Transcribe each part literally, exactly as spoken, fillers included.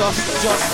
just, just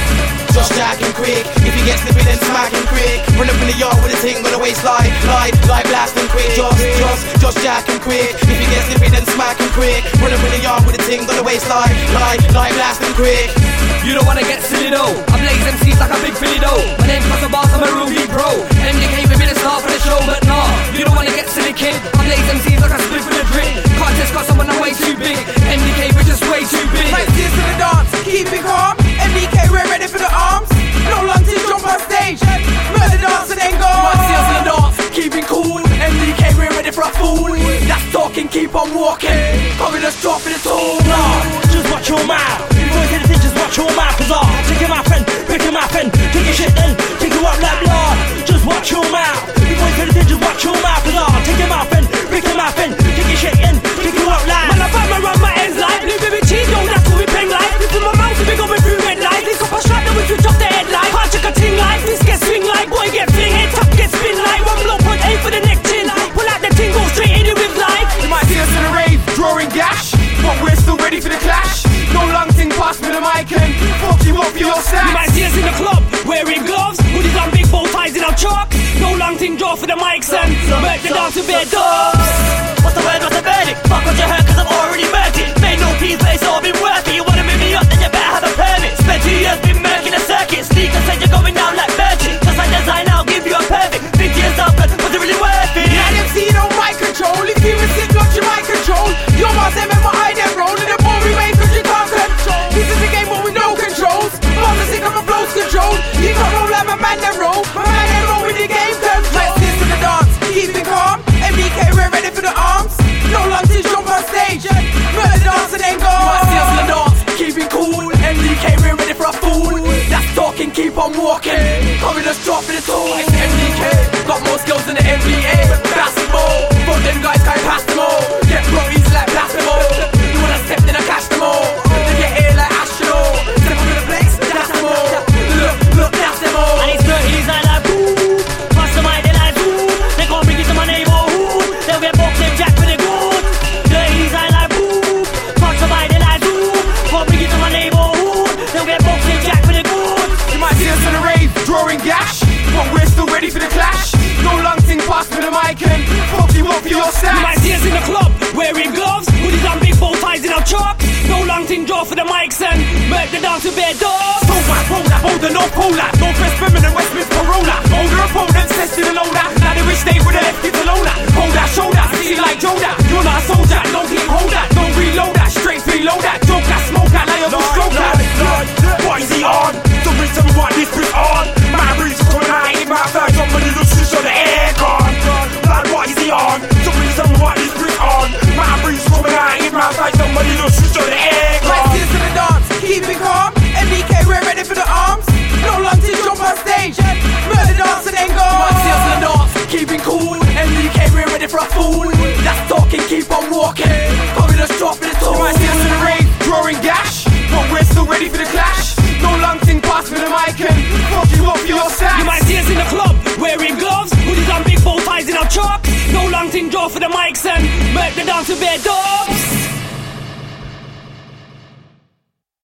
Just jack him quick, if he gets slippy then smack him quick. Run up in the yard with a ting on the waistline, like, like blast him quick. Just, just, just jack him quick, if he gets slippy then smack him quick. Run up in the yard with a ting on the waistline, like, like blast him quick. You don't wanna get silly though, I blaze M Cs like a big Philly though. My name's Russell Bars, I'm a real big bro. M D K with me to start for the show, but nah, you don't wanna get silly kid. I blaze M Cs like a split with a drink. Can't just cause someone I'm way too big. M D K we're just way too big. Like this to the dance, keep it calm. M D K we're ready for the arms. No long till jump on stage. Murder dance and then go. My seals in the dance, keep it cool. M D K we're ready for a fool. That's talking, keep on walking. Coming just dropping the tool. Nah, just watch your mouth. You boys anything, just watch your mouth. Cause I'm taking my friend, picking my friend. Take your shit then, take you up like blood. Just watch your mouth. You boys anything, just watch your mouth. Cause I'm taking my friend, picking my friend. Take your shit in, take you up like. Man, I find my run my ends like Blue baby cheese, yo, that's what we bang like. This is my mouth, so we going through red lights. This up a strap, then we switch off the headlight. Can't check a ting like, this get swing like. Boy get fling, head top get spin like. One blow, point eight for the neck chin. Pull out the ting, go straight in it with light. You might see us in a rave, drawing gash, but we're still ready for the clash. No long thing pass me the mic and fuck you up for your sack. You might see us in the club, wearing gloves, hoodies and big bow ties in our chalk. No long thing draw for the mics and work the dance to bed dogs. What's the word, what's the verdict? Fuck what you heard cause I've already murked it. Made no peace but it's all been worth it. You wanna move me up then you better have a permit. Spent two years been murking the circuit. Sneakers said you're going down like Virgin. Cause I design I'll give you a perfect. Think to yourself but was it really worth it? Yeah, them see no mic control. If you were sick, got your mic control. Your boss them in my eye them roll. And the more we make cause you can't control. This is a game where we no controls. Boss is sick of my flows control. You can't roll like my man them roll. My man them roll with the game control. Let's this to the dance, keep it calm. M D K we're ready for the arms. No long till jump on stage. Murder dance and then go. My seals in the dance, keep it cool. M D K we're ready for a fool. That's talking, keep on walking. Coming just dropping the tool. It's M D K, got more skills than the N B A. Basketball, but them guys can't pass them all. Get bloaties like basketball. You wanna step then I catch them all. They get here like astronaut. Step up in the place, that's them all. Look, look, that's them all. And it's dirty, he's like like boo. Pass the mic, they like boo. They can't bring it to my neighborhood. They'll get boxed, them jack for the good. Dirty, he's like like boo. Pass the mic, they like boo. Can't bring it to my neighborhood. They'll get boxed, them jack for the good. You might see us in a rave, drawing gash, but we're still ready for the clash. No long thing pass me the mic and fuck you up for your sack. You might see us in the club, wearing gloves, hoodies and big bow ties in our chalk. No long thing draw for the mics and work the dance to bed dogs. Hold that, hold that, hold the no polar. Northwest feminine, Westminster Corolla. Older opponents testing the loader. Now they wish they would've left it alone. Hold that shoulder, see like Yoda. You're not a soldier, don't keep hold that. Don't reload that, straight reload that. Joke that, smoke that, liable stroke that. What is he on? Don't bring some what this bitch on. My breeze coming out in my face. Somebody just switch on the aircon. Lad, what is he on? Don't bring some what this bitch on. My breeze coming out in my face. Somebody just switch on the aircon. Let's this to the dance, keep it calm. M D K we're ready for the arms. No long till jump on stage. Murder dance and then go. My seals in the dance, keep it cool. M D K we're ready for a fool. That's talking, keep on walking. Coming just dropping the tool. You might see us in a rave, drawing gash, but we're still ready for the clash. No long thing pass me the mic and fuck you up for your sack. You might see us in the club, wearing gloves, hoodies and big bow ties in our chalk. No long thing draw for the mics and work the dance to bed dogs.